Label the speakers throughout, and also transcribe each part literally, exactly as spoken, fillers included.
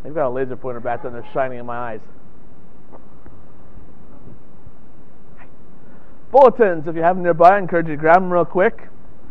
Speaker 1: They've got a laser pointer back there and they're shining in my eyes. Bulletins, if you have them nearby, I encourage you to grab them real quick.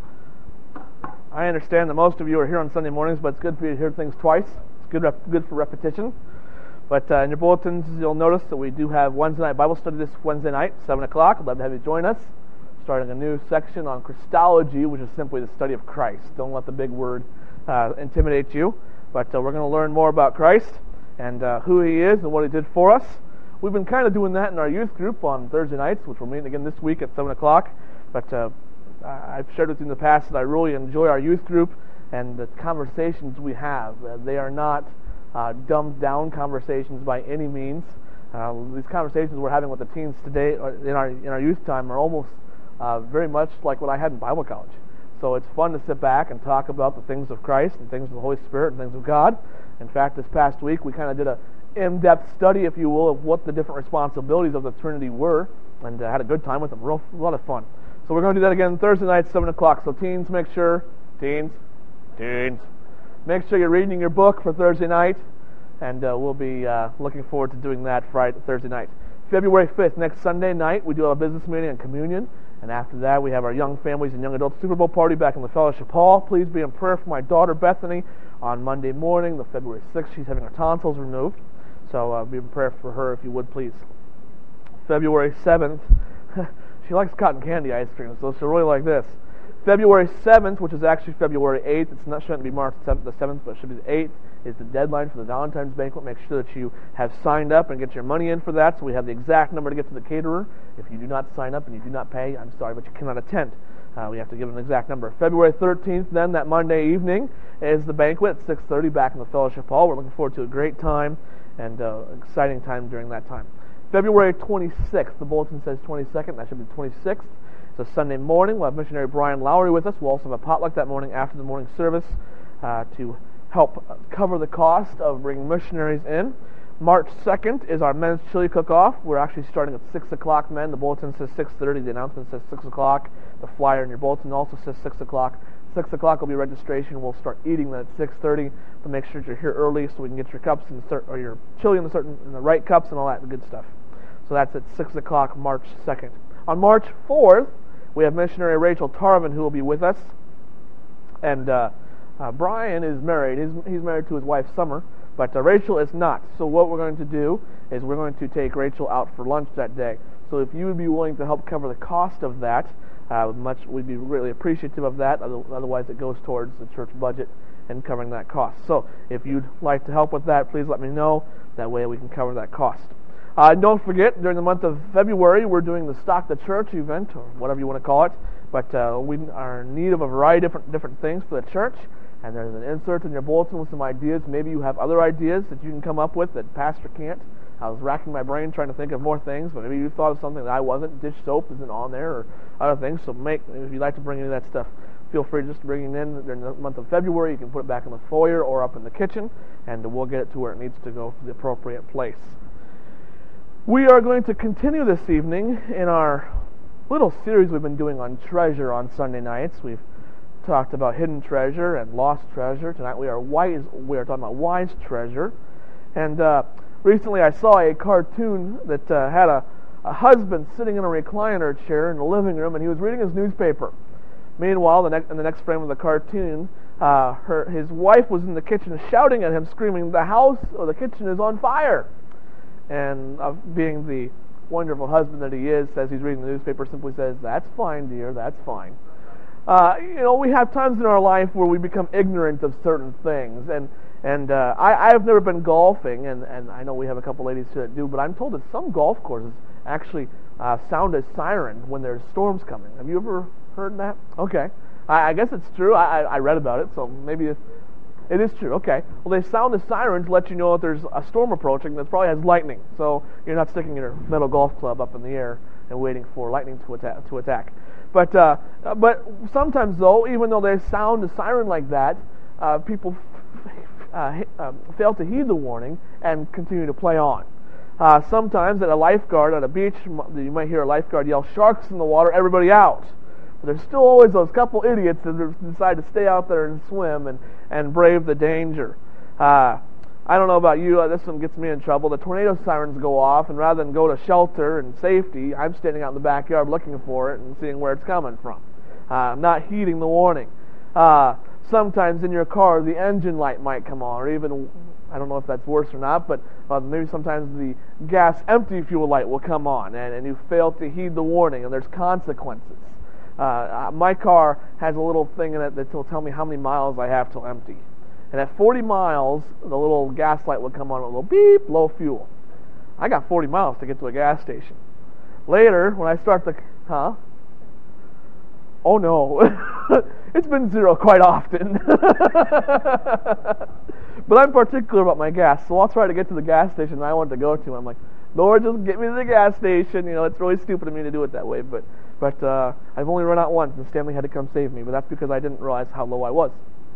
Speaker 1: I understand that most of you are here on Sunday mornings, but it's good for you to hear things twice. It's good rep- good for repetition. But uh, in your bulletins, you'll notice that we do have Wednesday night Bible study this Wednesday night, seven o'clock. I'd love to have you join us. Starting a new section on Christology, which is simply the study of Christ. Don't let the big word uh, intimidate you. But uh, we're going to learn more about Christ and uh, who He is and what He did for us. We've been kind of doing that in our youth group on Thursday nights, which we're meeting again this week at seven o'clock. But uh, I've shared with you in the past that I really enjoy our youth group and the conversations we have. Uh, they are not uh, dumbed down conversations by any means. Uh, these conversations we're having with the teens today in our in our youth time are almost uh, very much like what I had in Bible college. So it's fun to sit back and talk about the things of Christ and things of the Holy Spirit and things of God. In fact, this past week we kind of did a in-depth study, if you will, of what the different responsibilities of the Trinity were, and uh, had a good time with them. Real, a lot of fun. So we're going to do that again Thursday night, seven o'clock. So teens, make sure, teens, teens, make sure you're reading your book for Thursday night, and uh, we'll be uh, looking forward to doing that Friday, Thursday night. February fifth, next Sunday night, we do a business meeting and communion, and after that we have our young families and young adults Super Bowl party back in the fellowship hall. Please be in prayer for my daughter Bethany on Monday morning, the February sixth. She's having her tonsils removed. So uh, be in prayer for her if you would, please. February seventh, she likes cotton candy ice cream, so she'll really like this. February seventh, which is actually February eighth, it's not shouldn't be marked the seventh, but it should be the eighth, is the deadline for the Valentine's banquet. Make sure that you have signed up and get your money in for that, so we have the exact number to get to the caterer. If you do not sign up and you do not pay, I'm sorry, but you cannot attend. Uh, we have to give an exact number. February thirteenth, then, that Monday evening, is the banquet at six thirty back in the fellowship hall. We're looking forward to a great time and uh, exciting time during that time. February twenty-sixth, the bulletin says twenty-second, that should be the twenty-sixth. It's a Sunday morning. We'll have missionary Brian Lowry with us. We'll also have a potluck that morning after the morning service uh, to help cover the cost of bringing missionaries in. March second is our men's chili cook-off. We're actually starting at six o'clock, men. The bulletin says six thirty. The announcement says six o'clock. The flyer in your bulletin also says six o'clock. six o'clock will be registration. We'll start eating that at six thirty, but make sure you're here early so we can get your cups in certain, or your chili in the certain in the right cups and all that good stuff. So that's at six o'clock, March second. On March fourth, we have missionary Rachel Tarvin who will be with us. And uh, uh, Brian is married. He's, he's married to his wife, Summer, but uh, Rachel is not. So what we're going to do is we're going to take Rachel out for lunch that day. So if you would be willing to help cover the cost of that, Uh, much we'd be really appreciative of that. Otherwise, it goes towards the church budget and covering that cost. So, if you'd like to help with that, please let me know. That way, we can cover that cost. Uh, don't forget, during the month of February, we're doing the Stock the Church event, or whatever you want to call it. But uh, we are in need of a variety of different different things for the church. And there's an insert in your bulletin with some ideas. Maybe you have other ideas that you can come up with that Pastor can't. I was racking my brain trying to think of more things, but maybe you thought of something that I wasn't. Dish soap isn't on there, or other things. So make if you'd like to bring any of that stuff, feel free just to bring it in during the month of February. You can put it back in the foyer or up in the kitchen, and we'll get it to where it needs to go for the appropriate place. We are going to continue this evening in our little series we've been doing on treasure on Sunday nights. We've talked about hidden treasure and lost treasure. Tonight we are wise. We are talking about wise treasure, and. Uh, Recently, I saw a cartoon that uh, had a, a husband sitting in a recliner chair in the living room, and he was reading his newspaper. Meanwhile, the ne- in the next frame of the cartoon, uh, her his wife was in the kitchen shouting at him, screaming, "The house or the kitchen is on fire!" And uh, being the wonderful husband that he is, as he's reading the newspaper, simply says, "That's fine, dear, that's fine." Uh, you know, we have times in our life where we become ignorant of certain things, and And uh, I, I've never been golfing, and, and I know we have a couple ladies here that do, but I'm told that some golf courses actually uh, sound a siren when there's storms coming. Have you ever heard that? Okay. I, I guess it's true. I, I read about it, so maybe it's, it is true. Okay. Well, they sound the siren to let you know that there's a storm approaching that probably has lightning, so you're not sticking your metal golf club up in the air and waiting for lightning to attack. To attack. But, uh, but sometimes, though, even though they sound a siren like that, uh, people Uh, um, fail to heed the warning and continue to play on. Uh, sometimes at a lifeguard at a beach, you might hear a lifeguard yell, "Sharks in the water, everybody out." But there's still always those couple idiots that decide to stay out there and swim and, and brave the danger. Uh, I don't know about you, uh, this one gets me in trouble. The tornado sirens go off, and rather than go to shelter and safety, I'm standing out in the backyard looking for it and seeing where it's coming from, uh, not heeding the warning. Uh, sometimes in your car, the engine light might come on, or even, I don't know if that's worse or not, but uh, maybe sometimes the gas empty fuel light will come on, and, and you fail to heed the warning, and there's consequences. Uh, my car has a little thing in it that will tell me how many miles I have till empty. And at forty miles, the little gas light will come on with a little beep, low fuel. I got forty miles to get to a gas station. Later, when I start the... Huh? Oh no. It's been zero quite often. But I'm particular about my gas, so I'll try to get to the gas station I want to go to. I'm like, Lord, just get me to the gas station. You know, it's really stupid of me to do it that way, but but uh, I've only run out once, and Stanley had to come save me. But that's because I didn't realize how low I was.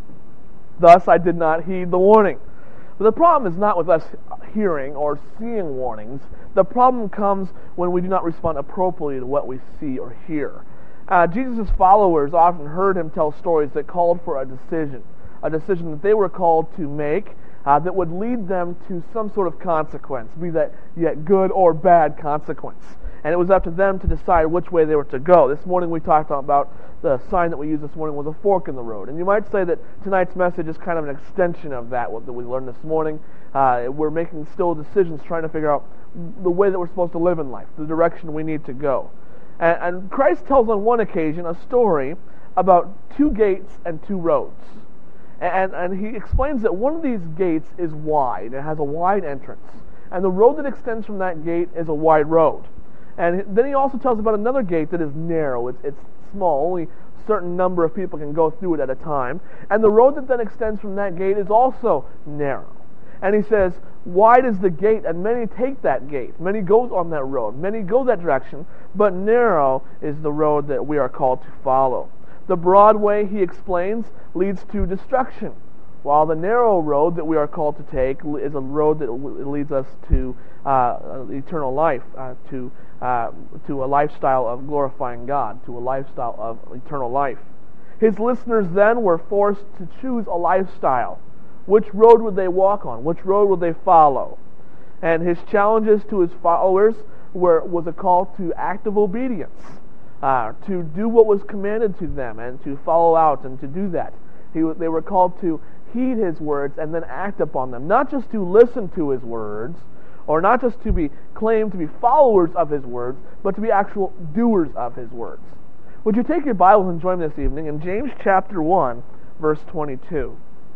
Speaker 1: Thus, I did not heed the warning. But the problem is not with us hearing or seeing warnings. The problem comes when we do not respond appropriately to what we see or hear. Uh, Jesus' followers often heard him tell stories that called for a decision, a decision that they were called to make uh, that would lead them to some sort of consequence, be that yet good or bad consequence. And it was up to them to decide which way they were to go. This morning we talked about the sign that we used this morning was a fork in the road. And you might say that tonight's message is kind of an extension of that, what that we learned this morning. Uh, we're making still decisions, trying to figure out the way that we're supposed to live in life, the direction we need to go. And, and Christ tells on one occasion a story about two gates and two roads. And, and he explains that one of these gates is wide. It has a wide entrance. And the road that extends from that gate is a wide road. And then he also tells about another gate that is narrow. It's, it's small. Only a certain number of people can go through it at a time. And the road that then extends from that gate is also narrow. And he says, wide is the gate, and many take that gate. Many go on that road. Many go that direction. But narrow is the road that we are called to follow. The broad way, he explains, leads to destruction, while the narrow road that we are called to take is a road that leads us to uh, eternal life, uh, to uh, to a lifestyle of glorifying God, to a lifestyle of eternal life. His listeners then were forced to choose a lifestyle. Which road would they walk on? Which road would they follow? And his challenges to his followers were was a call to active obedience, uh, to do what was commanded to them, and to follow out and to do that. He, they were called to heed his words and then act upon them. Not just to listen to his words, or not just to be claimed to be followers of his words, but to be actual doers of his words. Would you take your Bibles and join me this evening in James chapter one, verse twenty-two.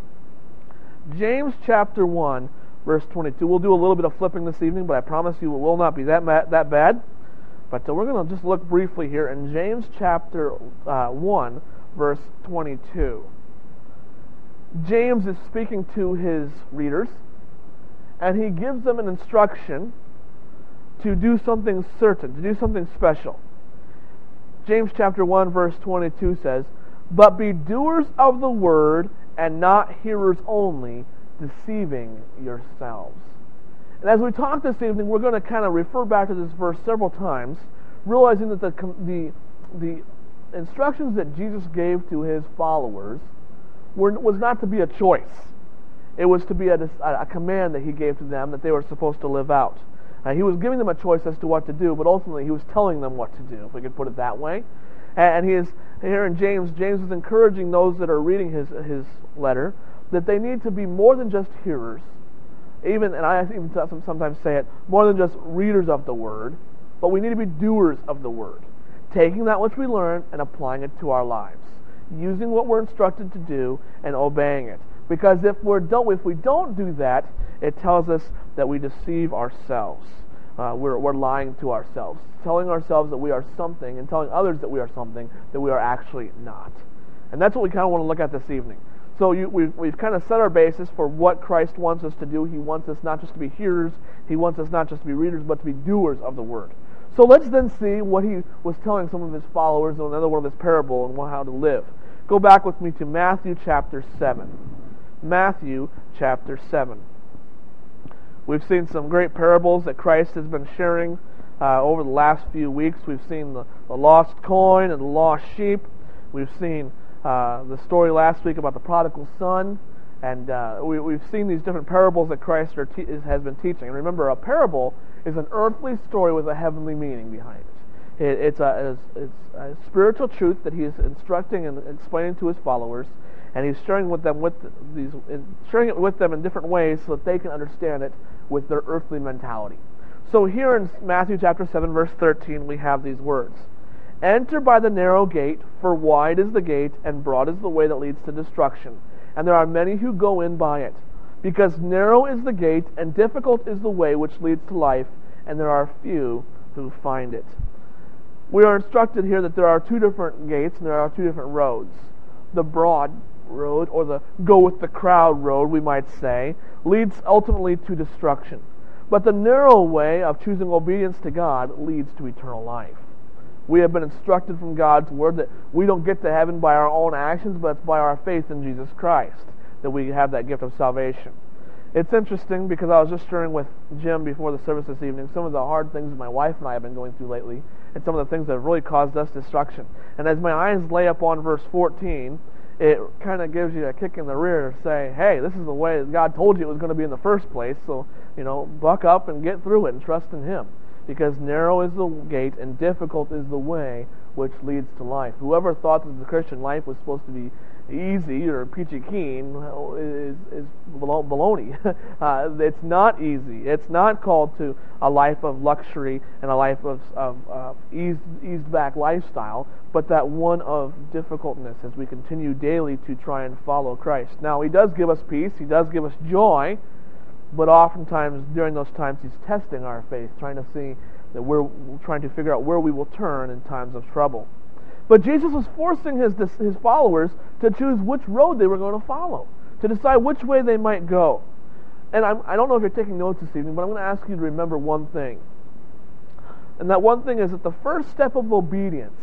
Speaker 1: James chapter one, verse twenty-two. We'll do a little bit of flipping this evening, but I promise you it will not be that ma- that bad. But uh, we're going to just look briefly here in James chapter uh, one, verse twenty-two. James is speaking to his readers, and he gives them an instruction to do something certain, to do something special. James chapter one, verse twenty-two says, "But be doers of the word, and not hearers only, deceiving yourselves." And as we talk this evening, we're going to kind of refer back to this verse several times, realizing that the the, the instructions that Jesus gave to his followers were, was not to be a choice. It was to be a, a command that he gave to them that they were supposed to live out. Uh, he was giving them a choice as to what to do, but ultimately he was telling them what to do, if we could put it that way. And, and he is here in James. James is encouraging those that are reading his his letter that they need to be more than just hearers, even, and I even sometimes say it, more than just readers of the word, but we need to be doers of the word, taking that which we learn and applying it to our lives, using what we're instructed to do and obeying it. Because if we're don't, if we don't do that, it tells us that we deceive ourselves. Uh, we're, we're lying to ourselves, telling ourselves that we are something and telling others that we are something that we are actually not. And that's what we kind of want to look at this evening. So you, we've, we've kind of set our basis for what Christ wants us to do. He wants us not just to be hearers, He wants us not just to be readers, but to be doers of the Word. So let's then see what He was telling some of His followers in another one of His parable and how to live. Go back with me to Matthew chapter seven. Matthew chapter seven. We've seen some great parables that Christ has been sharing uh, over the last few weeks. We've seen the, the lost coin and the lost sheep. We've seen uh, the story last week about the prodigal son And uh, we, we've seen these different parables that Christ are te- has been teaching. And remember, a parable is an earthly story with a heavenly meaning behind it. it it's, a, it's, it's a spiritual truth that he is instructing and explaining to his followers, and he's sharing with them with these, sharing it with them in different ways so that they can understand it with their earthly mentality. So here in Matthew chapter seven, verse thirteen, we have these words: "Enter by the narrow gate, for wide is the gate, and broad is the way that leads to destruction, and there are many who go in by it. Because narrow is the gate, and difficult is the way which leads to life, and there are few who find it." We are instructed here that there are two different gates, and there are two different roads. The broad road, or the go with the crowd road, we might say, leads ultimately to destruction. But the narrow way of choosing obedience to God leads to eternal life. We have been instructed from God's Word that we don't get to heaven by our own actions, but it's by our faith in Jesus Christ that we have that gift of salvation. It's interesting because I was just sharing with Jim before the service this evening some of the hard things my wife and I have been going through lately, and some of the things that have really caused us destruction. And as my eyes lay upon verse fourteen, it kind of gives you a kick in the rear to say, hey, this is the way that God told you it was going to be in the first place, so, you know, buck up and get through it and trust in Him. Because narrow is the gate and difficult is the way which leads to life. Whoever thought that the Christian life was supposed to be easy or peachy keen is, is baloney. uh, it's not easy. It's not called to a life of luxury and a life of, of uh, eased, eased back lifestyle, but that one of difficultness as we continue daily to try and follow Christ. Now, He does give us peace. He does give us joy. But oftentimes during those times He's testing our faith, trying to see that we're trying to figure out where we will turn in times of trouble. But Jesus was forcing his his followers to choose which road they were going to follow, to decide which way they might go. And I'm, I don't know if you're taking notes this evening, but I'm going to ask you to remember one thing. And that one thing is that the first step of obedience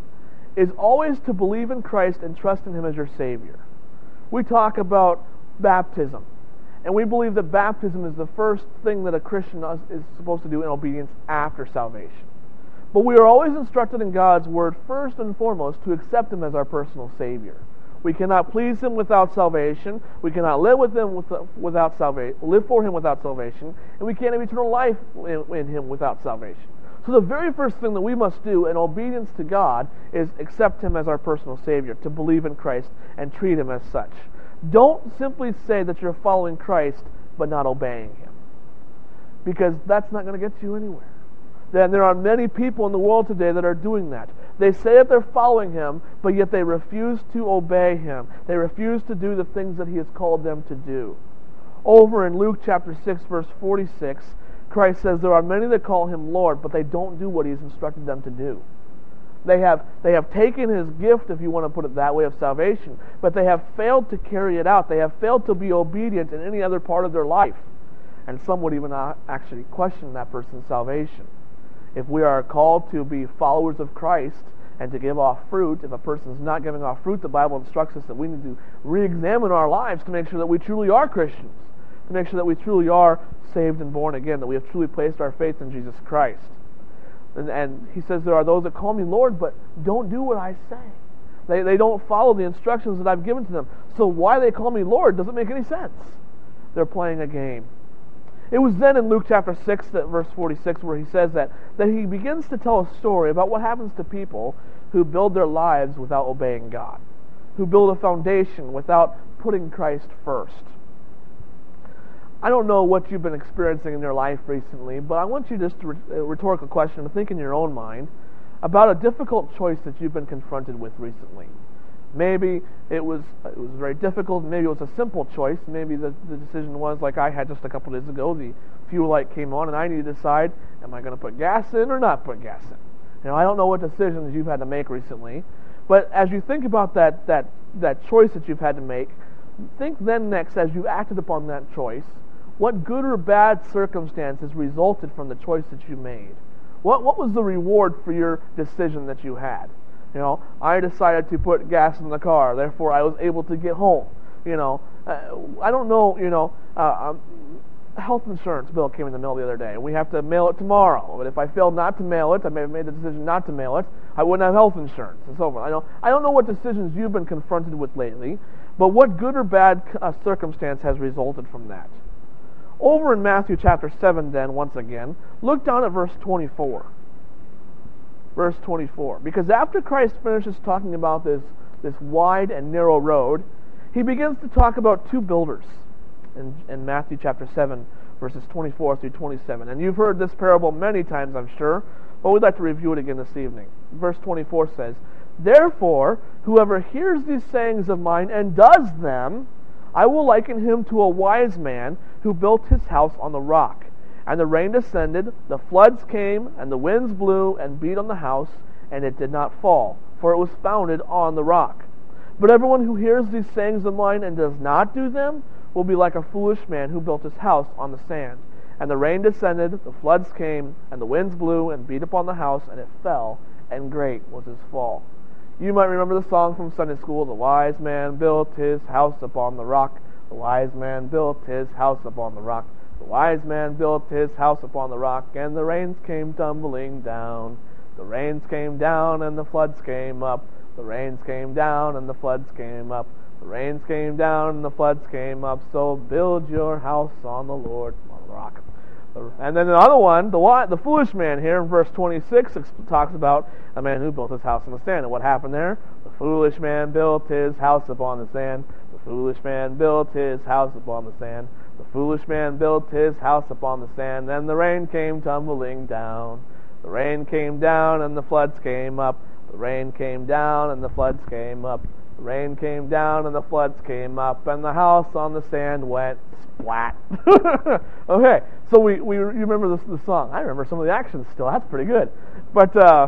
Speaker 1: is always to believe in Christ and trust in Him as your Savior. We talk about baptism. And we believe that baptism is the first thing that a Christian is supposed to do in obedience after salvation. But we are always instructed in God's Word, first and foremost, to accept Him as our personal Savior. We cannot please Him without salvation. We cannot live with Him without salvation, live for Him without salvation, and we can't have eternal life in, in Him without salvation. So the very first thing that we must do in obedience to God is accept Him as our personal Savior, to believe in Christ and treat Him as such. Don't simply say that you're following Christ but not obeying Him, because that's not going to get you anywhere. Then there are many people in the world today that are doing that. They say that they're following Him, but yet they refuse to obey Him. They refuse to do the things that He has called them to do. Over in Luke chapter six, verse forty-six, Christ says there are many that call Him Lord, but they don't do what He's instructed them to do. They have they have taken His gift, if you want to put it that way, of salvation, but they have failed to carry it out. They have failed to be obedient in any other part of their life. And some would even actually question that person's salvation. If we are called to be followers of Christ and to give off fruit, if a person is not giving off fruit, the Bible instructs us that we need to re-examine our lives to make sure that we truly are Christians, to make sure that we truly are saved and born again, that we have truly placed our faith in Jesus Christ. And, and He says there are those that call Me Lord, but don't do what I say. They, they don't follow the instructions that I've given to them. So why they call Me Lord doesn't make any sense. They're playing a game. It was then in Luke chapter six, that verse forty-six, where He says that, that He begins to tell a story about what happens to people who build their lives without obeying God, who build a foundation without putting Christ first. I don't know what you've been experiencing in your life recently, but I want you just to, a rhetorical question, to think in your own mind about a difficult choice that you've been confronted with recently. Maybe it was it was very difficult, maybe it was a simple choice. Maybe the, the decision was like I had just a couple days ago. The fuel light came on and I need to decide, am I going to put gas in or not put gas in? You know, I don't know what decisions you've had to make recently, but as you think about that that, that choice that you've had to make, think then next, as you acted upon that choice, what good or bad circumstances resulted from the choice that you made? What what was the reward for your decision that you had? You know, I decided to put gas in the car, therefore I was able to get home. You know, uh, I don't know, you know, uh, um, health insurance bill came in the mail the other day, and we have to mail it tomorrow. But if I failed not to mail it, I may have made the decision not to mail it, I wouldn't have health insurance, and so forth. I don't, I don't know what decisions you've been confronted with lately, But what good or bad uh, circumstance has resulted from that? Over in Matthew chapter seven, then, once again, look down at verse twenty-four. Verse twenty-four. Because after Christ finishes talking about this, this wide and narrow road, he begins to talk about two builders in, in Matthew chapter seven, verses twenty-four through twenty-seven. And you've heard this parable many times, I'm sure, but we'd like to review it again this evening. Verse twenty-four says, "Therefore, whoever hears these sayings of mine and does them, I will liken him to a wise man who built his house on the rock. And the rain descended, the floods came, and the winds blew and beat on the house, and it did not fall, for it was founded on the rock. But everyone who hears these sayings of mine and does not do them will be like a foolish man who built his house on the sand. And the rain descended, the floods came, and the winds blew and beat upon the house, and it fell, and great was his fall." You might remember the song from Sunday school, "The wise man built his house upon the rock. The wise man built his house upon the rock. The wise man built his house upon the rock, and the rains came tumbling down. The rains came down, and the floods came up. The rains came down, and the floods came up. The rains came down, and the floods came up. So build your house on the Lord," on the rock. And then another one, the the foolish man here in verse twenty-six talks about a man who built his house on the sand. And what happened there? The foolish man built his house upon the sand. The foolish man built his house upon the sand. The foolish man built his house upon the sand. Then the rain came tumbling down. The rain came down and the floods came up. The rain came down and the floods came up. The rain came down and the floods came up, and the house on the sand went splat. Okay, so we, we you remember this the song. I remember some of the actions still. That's pretty good. But uh,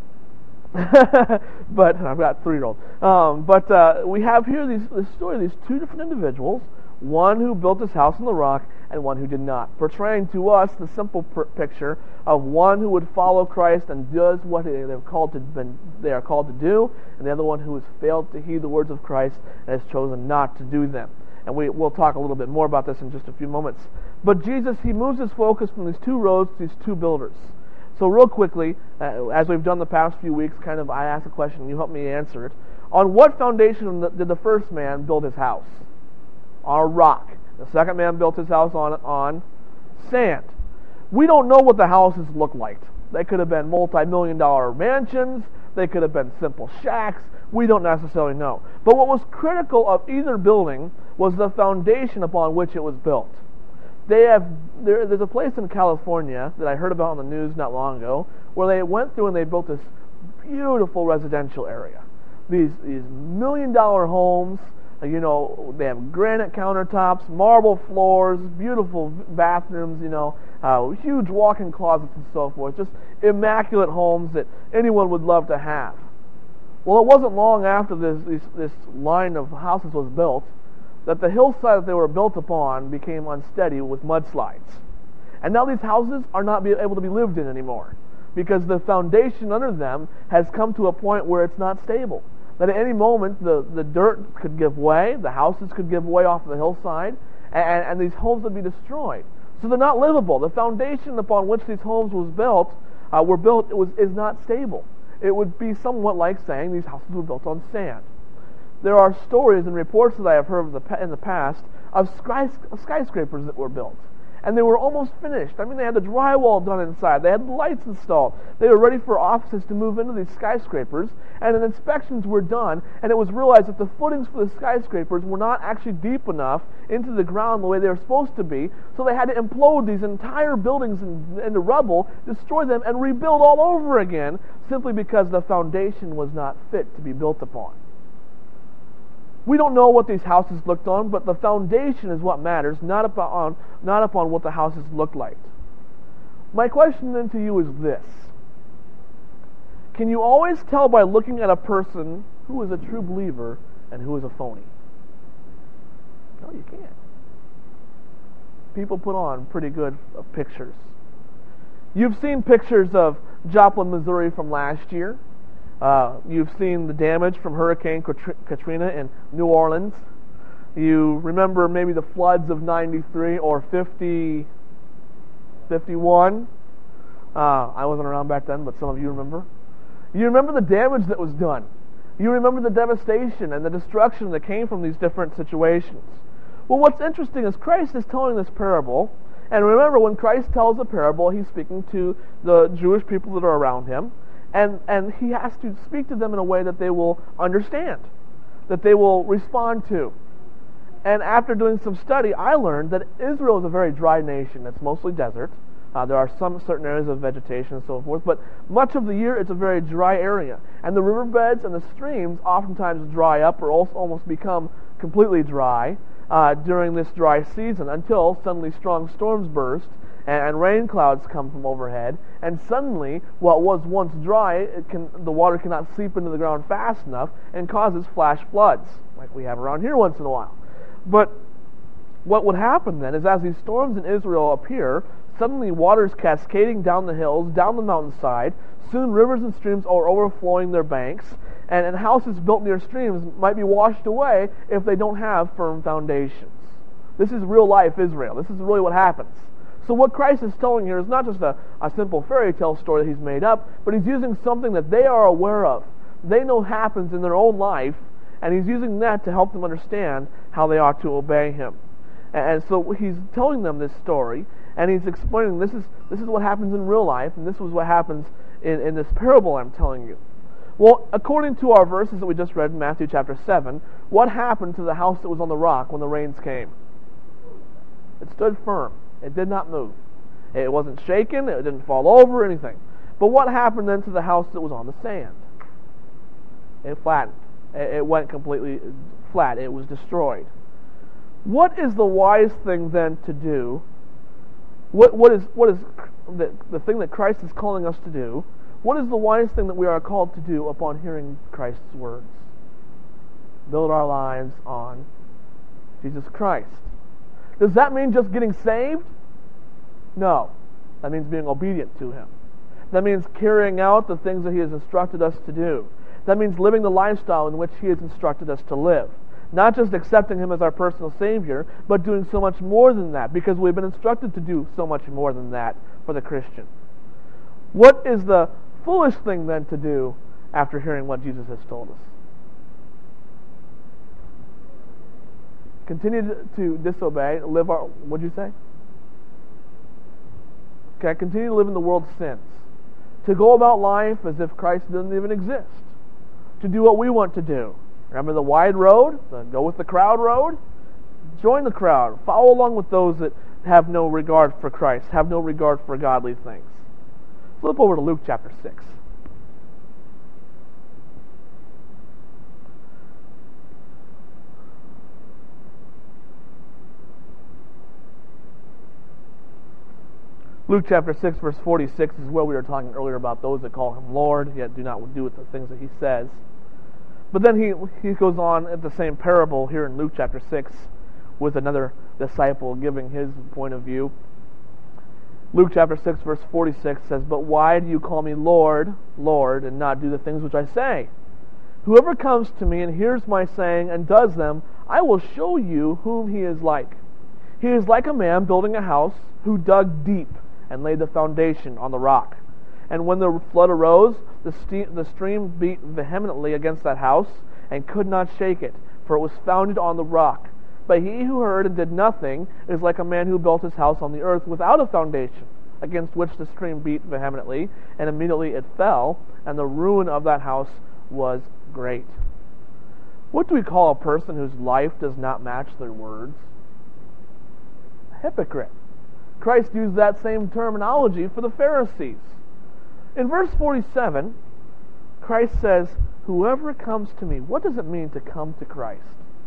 Speaker 1: but I've got three-year-old. Um, but uh, we have here these this story of these two different individuals, one who built his house on the rock and one who did not, portraying to us the simple per- picture of one who would follow Christ and does what they're called to been, they are called to do, and the other one who has failed to heed the words of Christ and has chosen not to do them. And we, we'll talk a little bit more about this in just a few moments. But Jesus, he moves his focus from these two roads to these two builders. So real quickly, uh, as we've done the past few weeks, kind of I ask a question, you help me answer it. On what foundation did the first man build his house? On a rock. The second man built his house on on sand. We don't know what the houses looked like. They could have been multi-million dollar mansions. They could have been simple shacks. We don't necessarily know. But what was critical of either building was the foundation upon which it was built. They have there, there's a place in California that I heard about on the news not long ago where they went through and they built this beautiful residential area. These these million dollar homes. You know, they have granite countertops, marble floors, beautiful bathrooms, you know, uh, huge walk-in closets and so forth. Just immaculate homes that anyone would love to have. Well, it wasn't long after this, this, this line of houses was built that the hillside that they were built upon became unsteady with mudslides. And now these houses are not be able to be lived in anymore because the foundation under them has come to a point where it's not stable. That at any moment the, the dirt could give way, the houses could give way off the hillside, and, and these homes would be destroyed. So they're not livable. The foundation upon which these homes was built uh, were built it was is not stable. It would be somewhat like saying these houses were built on sand. There are stories and reports that I have heard of the, in the past of skys, skyscrapers that were built. And they were almost finished. I mean, they had the drywall done inside. They had the lights installed. They were ready for offices to move into these skyscrapers. And then inspections were done, and it was realized that the footings for the skyscrapers were not actually deep enough into the ground the way they were supposed to be. So they had to implode these entire buildings into rubble, destroy them, and rebuild all over again, simply because the foundation was not fit to be built upon. We don't know what these houses looked on, but the foundation is what matters, not upon, not upon what the houses looked like. My question then to you is this. Can you always tell by looking at a person who is a true believer and who is a phony? No, you can't. People put on pretty good pictures. You've seen pictures of Joplin, Missouri from last year. Uh, you've seen the damage from Hurricane Katrina in New Orleans. You remember maybe the floods of ninety-three or fifty, fifty-one. Uh, I wasn't around back then, but some of you remember. You remember the damage that was done. You remember the devastation and the destruction that came from these different situations. Well, what's interesting is Christ is telling this parable, and remember, when Christ tells a parable, he's speaking to the Jewish people that are around him, and, and he has to speak to them in a way that they will understand, that they will respond to. And after doing some study, I learned that Israel is a very dry nation. It's mostly desert. Uh, there are some certain areas of vegetation and so forth, but much of the year it's a very dry area. And the riverbeds and the streams oftentimes dry up or also almost become completely dry uh, during this dry season until suddenly strong storms burst and, and rain clouds come from overhead. And suddenly, what was once dry, it can, the water cannot seep into the ground fast enough and causes flash floods, like we have around here once in a while. But what would happen then is as these storms in Israel appear, suddenly water is cascading down the hills, down the mountainside. Soon rivers and streams are overflowing their banks, and, and houses built near streams might be washed away if they don't have firm foundations. This is real life Israel. This is really what happens. So what Christ is telling here is not just a, a simple fairy tale story that he's made up, but he's using something that they are aware of. They know happens in their own life, and he's using that to help them understand how they ought to obey him. And so he's telling them this story, and he's explaining this is this is what happens in real life, and this was what happens in, in this parable I'm telling you. Well, according to our verses that we just read in Matthew chapter seven, what happened to the house that was on the rock when the rains came? It stood firm. It did not move. It wasn't shaken. It didn't fall over or anything. But what happened then to the house that was on the sand? It flattened. It went completely flat. It was destroyed. What is the wise thing then to do? What what is what is the, the thing that Christ is calling us to do? What is the wise thing that we are called to do upon hearing Christ's words? Build our lives on Jesus Christ. Does that mean just getting saved? No. That means being obedient to Him. That means carrying out the things that He has instructed us to do. That means living the lifestyle in which He has instructed us to live. Not just accepting Him as our personal Savior, but doing so much more than that, because we've been instructed to do so much more than that for the Christian. What is the foolish thing then to do after hearing what Jesus has told us? Continue to disobey, live our, what'd you say? Okay, continue to live in the world's sins. To go about life as if Christ doesn't even exist. To do what we want to do. Remember the wide road? The go with the crowd road? Join the crowd. Follow along with those that have no regard for Christ, have no regard for godly things. Flip over to Luke chapter six. Luke chapter six, verse forty-six is where we were talking earlier about those that call Him Lord, yet do not do with the things that He says. But then he he goes on at the same parable here in Luke chapter six with another disciple giving his point of view. Luke chapter six, verse forty-six says, "But why do you call me Lord, Lord, and not do the things which I say? Whoever comes to me and hears my saying and does them, I will show you whom he is like. He is like a man building a house who dug deep and laid the foundation on the rock. And when the flood arose, the, ste- the stream beat vehemently against that house and could not shake it, for it was founded on the rock. But he who heard and did nothing is like a man who built his house on the earth without a foundation, against which the stream beat vehemently, and immediately it fell, and the ruin of that house was great." What do we call a person whose life does not match their words? A hypocrite. Christ used that same terminology for the Pharisees. In verse forty-seven, Christ says, "Whoever comes to me." What does it mean to come to Christ?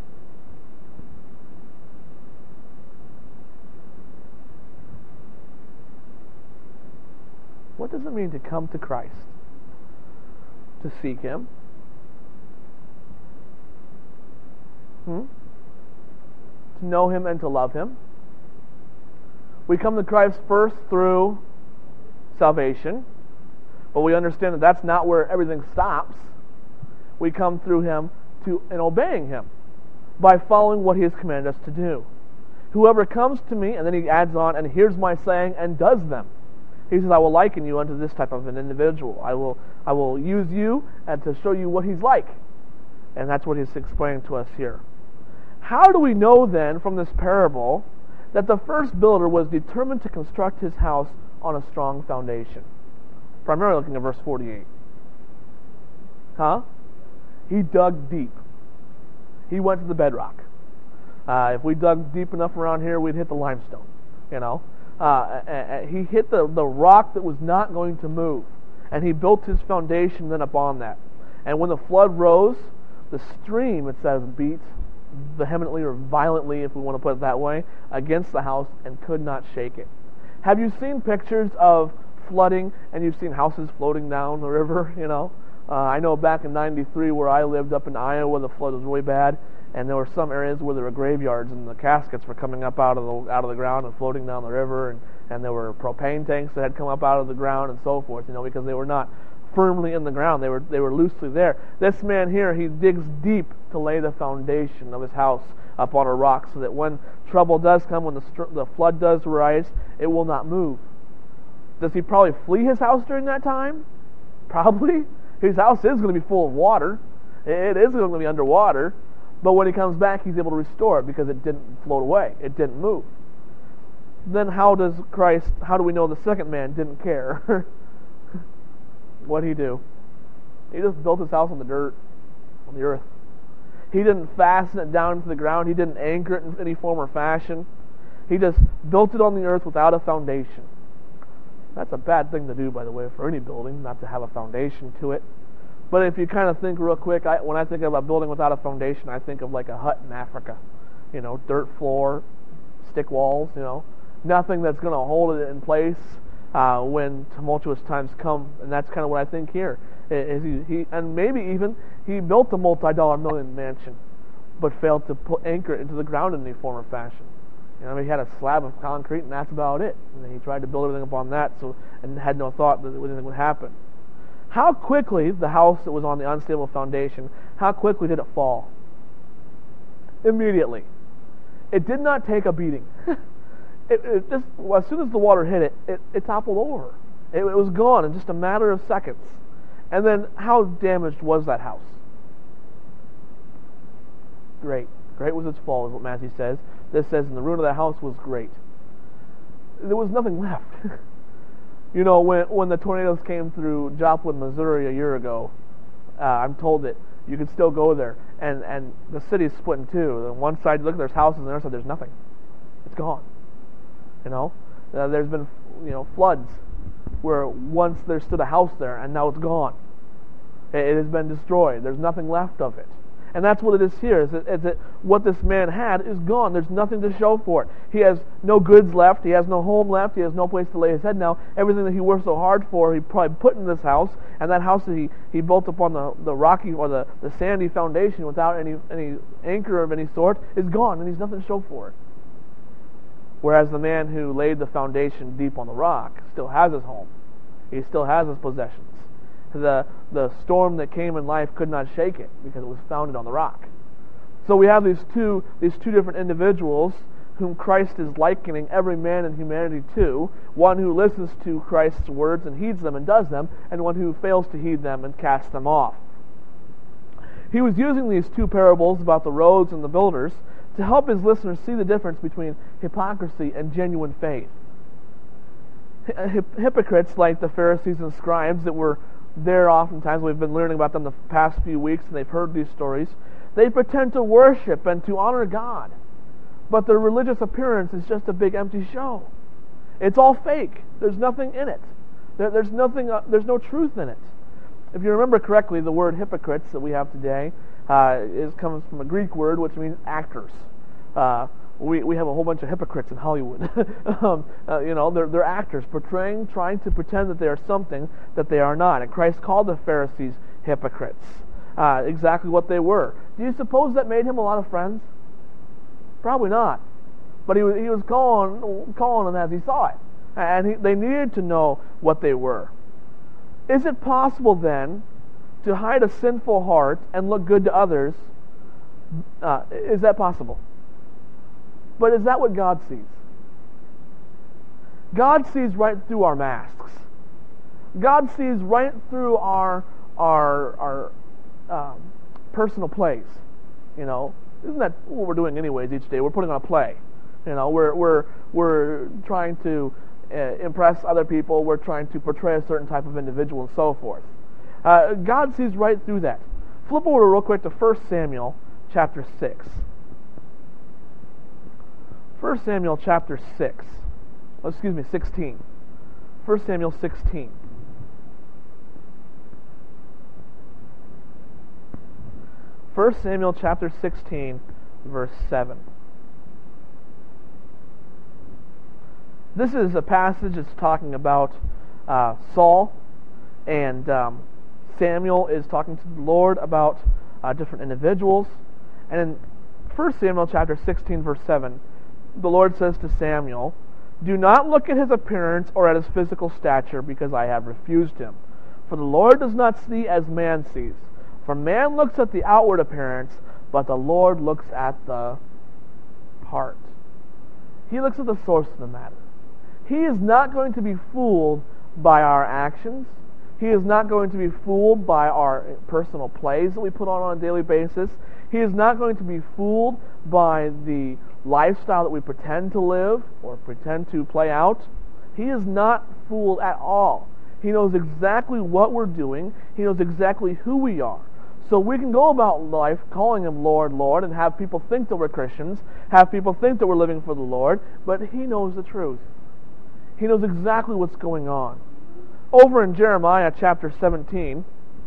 Speaker 1: What does it mean to come to Christ? To seek Him? Hmm? To know Him and to love Him? We come to Christ first through salvation. But we understand that that's not where everything stops. We come through Him to in obeying Him by following what He has commanded us to do. Whoever comes to me, and then He adds on, and hears my saying and does them. He says, I will liken you unto this type of an individual. I will I will use you and to show you what He's like. And that's what he's explaining to us here. How do we know then from this parable that the first builder was determined to construct his house on a strong foundation? Primarily looking at verse forty-eight. Huh? He dug deep. He went to the bedrock. Uh, if we dug deep enough around here, we'd hit the limestone. You know, uh, uh, he hit the, the rock that was not going to move, and he built his foundation then upon that. And when the flood rose, the stream, it says, beat vehemently or violently, if we want to put it that way, against the house and could not shake it. Have you seen pictures of flooding and you've seen houses floating down the river? You know, uh, I know back in ninety-three where I lived up in Iowa, the flood was really bad, and there were some areas where there were graveyards and the caskets were coming up out of the out of the ground and floating down the river, and, and there were propane tanks that had come up out of the ground and so forth, you know, because they were not firmly in the ground. They were they were loosely there. This man here, he digs deep to lay the foundation of his house upon a rock, so that when trouble does come, when the the flood does rise, it will not move. Does he probably flee his house during that time? Probably. His house is going to be full of water. It is going to be underwater. But when he comes back, he's able to restore it because it didn't float away. It didn't move. Then how does Christ, how do we know the second man didn't care? What did he do? He just built his house on the dirt, on the earth. He didn't fasten it down into the ground. He didn't anchor it in any form or fashion. He just built it on the earth without a foundation. That's a bad thing to do, by the way, for any building, not to have a foundation to it. But if you kind of think real quick, I, when I think of a building without a foundation, I think of like a hut in Africa. You know, dirt floor, stick walls, you know. Nothing that's going to hold it in place uh, when tumultuous times come. And that's kind of what I think here. Is he, he, and maybe even he built a multi-dollar million mansion, but failed to put, anchor it into the ground in any form or fashion. You know, he had a slab of concrete, and that's about it. And he tried to build everything upon that, so and had no thought that anything would happen. How quickly the house that was on the unstable foundation, how quickly did it fall? Immediately. It did not take a beating. it, it just, well, as soon as the water hit it, it, it toppled over. It, it was gone in just a matter of seconds. And then, how damaged was that house? Great. Great was its fall, is what Matthew says. This says, and the ruin of the house was great. There was nothing left. You know, when when the tornadoes came through Joplin, Missouri a year ago, uh, I'm told that you can still go there, and, and the city's split in two. On one side, look, there's houses, and the other side, there's nothing. It's gone. You know, uh, there's been you know floods where once there stood a house there, and now it's gone. It, it has been destroyed. There's nothing left of it. And that's what it is here, is that, is that what this man had is gone. There's nothing to show for it. He has no goods left. He has no home left. He has no place to lay his head now. Everything that he worked so hard for, he probably put in this house, and that house that he, he built upon the, the rocky or the, the sandy foundation without any, any anchor of any sort is gone, and he's nothing to show for it. Whereas the man who laid the foundation deep on the rock still has his home. He still has his possessions. The the storm that came in life could not shake it because it was founded on the rock. So we have these two these two different individuals whom Christ is likening every man in humanity to. One who listens to Christ's words and heeds them and does them, and one who fails to heed them and casts them off. He was using these two parables about the roads and the builders to help his listeners see the difference between hypocrisy and genuine faith. Hypocrites like the Pharisees and scribes that were there oftentimes, we've been learning about them the past few weeks, and they've heard these stories. They pretend to worship and to honor God, but their religious appearance is just a big empty show. It's all fake. There's nothing in it. There, there's nothing. Uh, there's no truth in it. If you remember correctly, the word hypocrites that we have today uh, is comes from a Greek word which means actors. Uh, We we have a whole bunch of hypocrites in Hollywood. um, uh, you know, they're they're actors portraying, trying to pretend that they are something that they are not. And Christ called the Pharisees hypocrites. Uh, exactly what they were. Do you suppose that made him a lot of friends? Probably not. But he was he was calling calling them as he saw it, and he, they needed to know what they were. Is it possible then to hide a sinful heart and look good to others? Uh, is that possible? But is that what God sees? God sees right through our masks. God sees right through our our our um, personal plays. You know, isn't that what we're doing anyways each day? We're putting on a play. You know, we're we're we're trying to uh, impress other people. We're trying to portray a certain type of individual and so forth. Uh, God sees right through that. Flip over real quick to First Samuel chapter six. First Samuel chapter six. Oh, excuse me, sixteen. First Samuel sixteen. First Samuel chapter sixteen, verse seven. This is a passage that's talking about uh, Saul, and um, Samuel is talking to the Lord about uh, different individuals. And in First Samuel chapter sixteen, verse seven, the Lord says to Samuel, "Do not look at his appearance or at his physical stature, because I have refused him. For the Lord does not see as man sees. For man looks at the outward appearance, but the Lord looks at the heart." He looks at the source of the matter. He is not going to be fooled by our actions. He is not going to be fooled by our personal plays that we put on on a daily basis. He is not going to be fooled by the lifestyle that we pretend to live or pretend to play out. He is not fooled at all. He knows exactly what we're doing. He knows exactly who we are. So we can go about life calling Him Lord, Lord, and have people think that we're Christians, have people think that we're living for the Lord, but He knows the truth. He knows exactly what's going on. Over in Jeremiah chapter seventeen,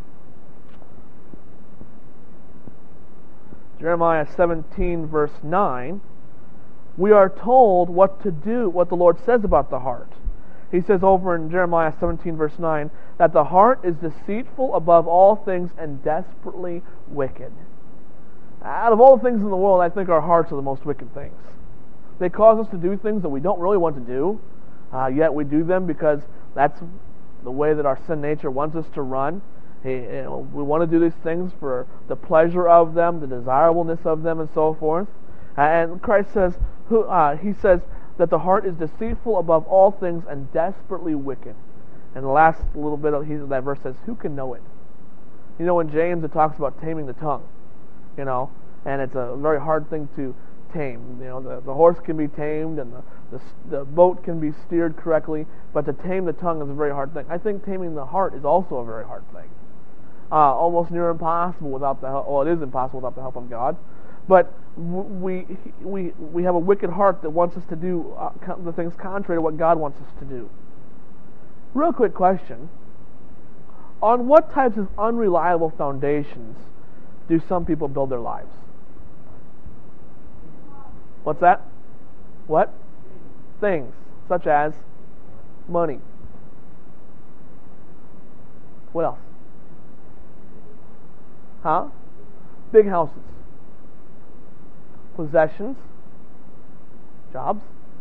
Speaker 1: Jeremiah seventeen, verse nine, we are told what to do, what the Lord says about the heart. He says over in Jeremiah seventeen, verse nine, that the heart is deceitful above all things and desperately wicked. Out of all the things in the world, I think our hearts are the most wicked things. They cause us to do things that we don't really want to do, uh, yet we do them because that's the way that our sin nature wants us to run. He, you know, we want to do these things for the pleasure of them, the desirableness of them, and so forth. Uh, and Christ says, who, uh, He says that the heart is deceitful above all things and desperately wicked. And the last little bit of that verse says, who can know it? You know, in James it talks about taming the tongue, you know, and it's a very hard thing to tame. You know, the, the horse can be tamed and the, the the boat can be steered correctly, but to tame the tongue is a very hard thing. I think taming the heart is also a very hard thing. Uh, almost near impossible without the help. Well, it is impossible without the help of God. But we we we have a wicked heart that wants us to do uh, the things contrary to what God wants us to do. Real quick question. On what types of unreliable foundations do some people build their lives? What's that? What? Things such as money. What else? Huh? Big houses. Possessions. Jobs.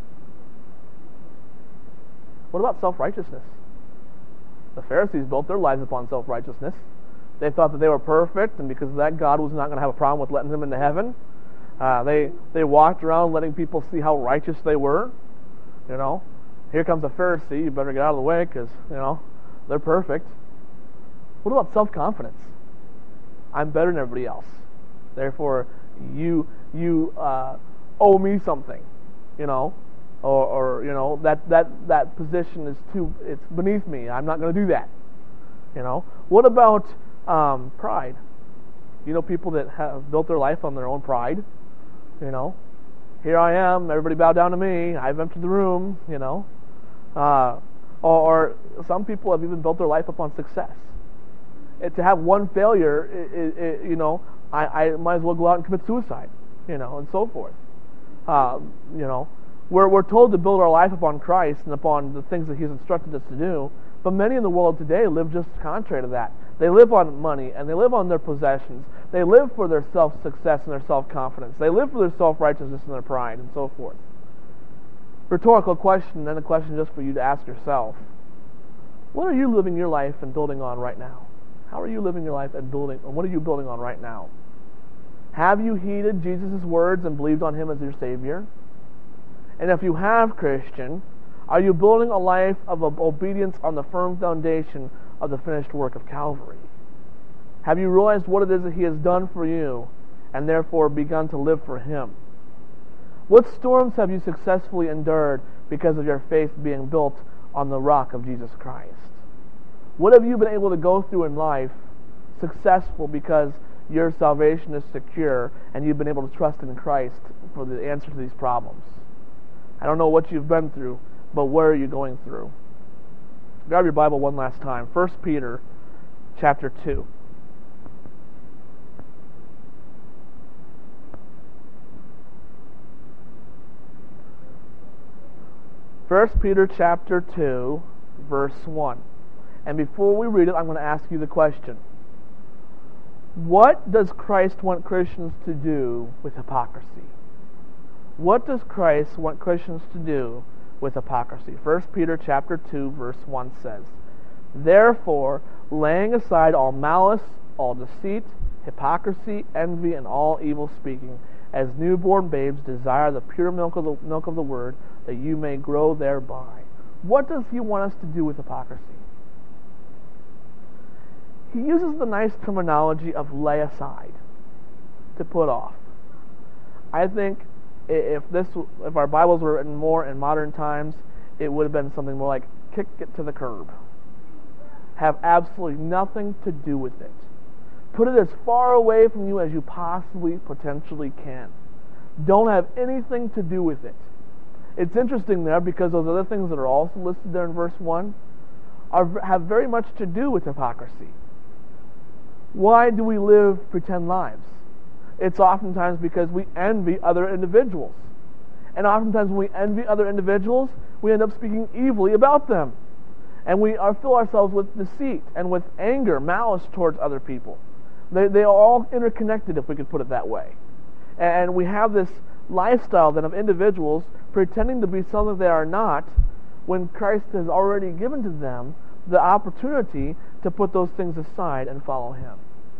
Speaker 1: What about self-righteousness? The Pharisees built their lives upon self-righteousness. They thought that they were perfect, and because of that, God was not going to have a problem with letting them into heaven. Uh, they they walked around letting people see how righteous they were. You know, here comes a Pharisee. You better get out of the way because you know they're perfect. What about self-confidence? I'm better than everybody else. Therefore, you you uh, owe me something. You know. Or, or you know that, that, that position is too it's beneath me. I'm not going to do that. You know. What about um, pride? You know, people that have built their life on their own pride. You know, here I am. Everybody bow down to me. I've emptied the room. You know, uh, or, or some people have even built their life upon success. It, to have one failure, it, it, you know, I, I might as well go out and commit suicide. You know, and so forth. Uh, you know. We're, we're told to build our life upon Christ and upon the things that He's instructed us to do, but many in the world today live just contrary to that. They live on money, and they live on their possessions. They live for their self-success and their self-confidence. They live for their self-righteousness and their pride, and so forth. Rhetorical question, and a question just for you to ask yourself. What are you living your life and building on right now? How are you living your life and building, or what are you building on right now? Have you heeded Jesus' words and believed on Him as your Savior? And if you have, Christian, are you building a life of obedience on the firm foundation of the finished work of Calvary? Have you realized what it is that He has done for you and therefore begun to live for Him? What storms have you successfully endured because of your faith being built on the rock of Jesus Christ? What have you been able to go through in life successful because your salvation is secure and you've been able to trust in Christ for the answer to these problems? I don't know what you've been through, but where are you going through? Grab your Bible one last time. First Peter chapter two. First Peter chapter two, verse one. And before we read it, I'm going to ask you the question. What does Christ want Christians to do with hypocrisy? What does Christ want Christians to do with hypocrisy? First Peter chapter two, verse one says, Therefore, laying aside all malice, all deceit, hypocrisy, envy, and all evil speaking, as newborn babes desire the pure milk of the, milk of the word, that you may grow thereby. What does He want us to do with hypocrisy? He uses the nice terminology of lay aside, to put off. I think if this, if our Bibles were written more in modern times, it would have been something more like kick it to the curb. Have absolutely nothing to do with it. Put it as far away from you as you possibly potentially can. Don't have anything to do with it. It's interesting there because those other things that are also listed there in verse one are, have very much to do with hypocrisy. Why do we live pretend lives? It's oftentimes because we envy other individuals. And oftentimes when we envy other individuals, we end up speaking evilly about them. And we are, fill ourselves with deceit and with anger, malice towards other people. They, they are all interconnected, if we could put it that way. And we have this lifestyle then of individuals pretending to be something they are not, when Christ has already given to them the opportunity to put those things aside and follow Him.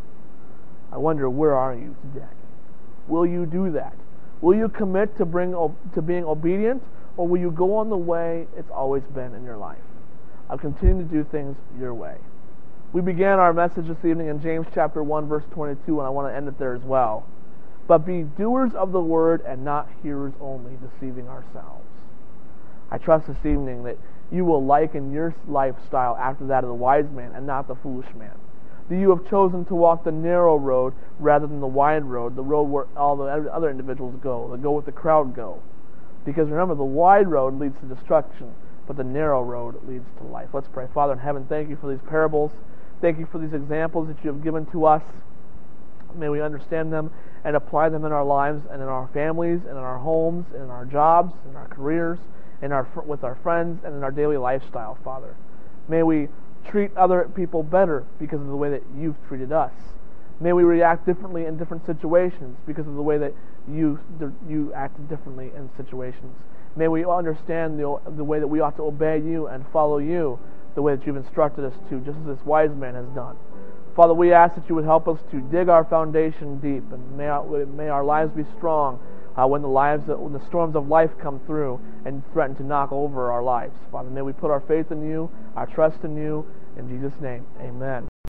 Speaker 1: I wonder, where are you today? Will you do that? Will you commit to bring to being obedient, or will you go on the way it's always been in your life? I'll continue to do things your way. We began our message this evening in James chapter one, verse twenty-two, and I want to end it there as well. But be doers of the word and not hearers only, deceiving ourselves. I trust this evening that you will liken your lifestyle after that of the wise man and not the foolish man. That you have chosen to walk the narrow road rather than the wide road, the road where all the other individuals go, that go with the crowd go. Because remember, the wide road leads to destruction, but the narrow road leads to life. Let's pray. Father in heaven, thank you for these parables. Thank you for these examples that you have given to us. May we understand them and apply them in our lives and in our families and in our homes and in our jobs and in our careers and our, with our friends and in our daily lifestyle, Father. May we treat other people better because of the way that you've treated us. May we react differently in different situations because of the way that you you acted differently in situations. May we understand the, the way that we ought to obey you and follow you the way that you've instructed us to, just as this wise man has done. Father, we ask that you would help us to dig our foundation deep, and may our, may our lives be strong uh, when the lives when the storms of life come through and threaten to knock over our lives. Father, may we put our faith in you, our trust in you. In Jesus' name, amen.